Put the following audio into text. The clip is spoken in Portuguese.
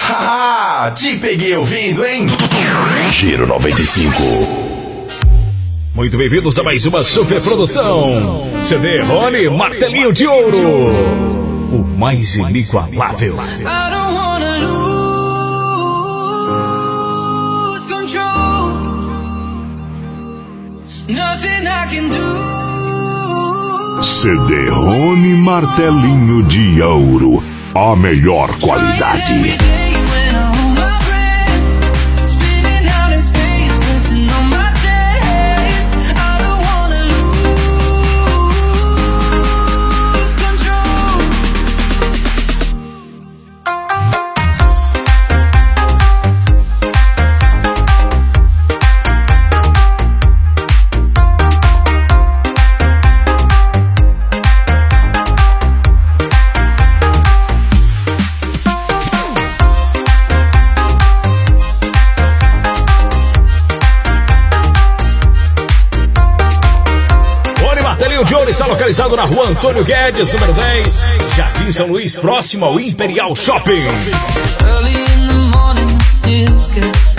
Haha, te peguei ouvindo, hein? Giro 95. Muito bem-vindos a mais uma super produção. CD Rony Martelinho de Ouro, o mais inigualável. CD Rony Martelinho de Ouro, a melhor qualidade. De Ouro está localizado na rua Antônio Guedes, número 10, Jardim São Luís, próximo ao Imperial Shopping.